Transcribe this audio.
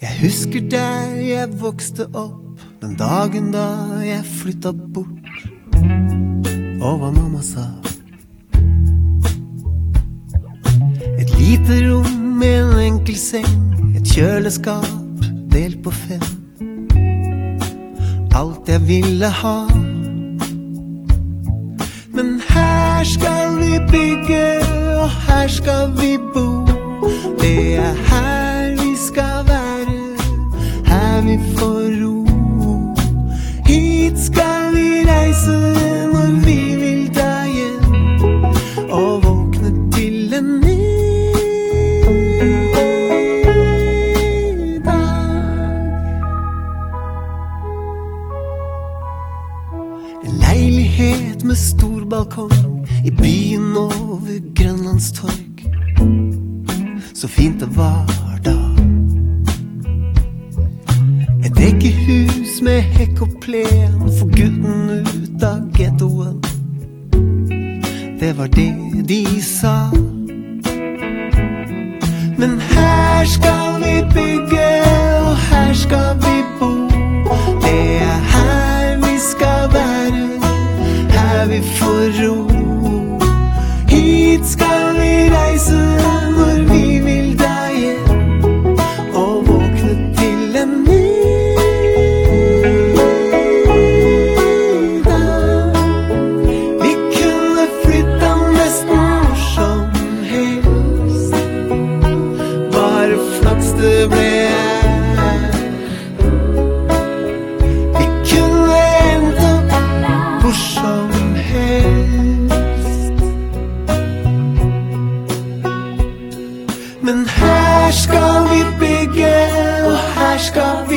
Jeg husker der jeg vokste opp, den dagen da jeg flyttet bort, og hva mamma sa. Et lite rom med en enkel seng, et kjøleskap delt på 5. Alt jeg ville ha. Men her skal vi bygge, og her skal vi bo. Det er her vi skal være, her vi får ro. Hit skal vi reise når vi vil dra hjem, og våkne til en ny dag. En leilighet med stor balkong i byen over Grønlandstorg. Så fint det var da. Et rekkehus med hekk og plen for gutten ut av ghettoen. Det var det de sa. Men her skal vi bygge, og her skal vi bo. Det er her vi skal være, her vi får ro. Hit skal vi reise når vi vil dra hjem, og våkne til en ny dag. Vi kunne flytta nesten hvor som helst, bare flaks det ble her. Vi kunne endt opp hvor som helst. Men her skal vi bygge, og her skal vi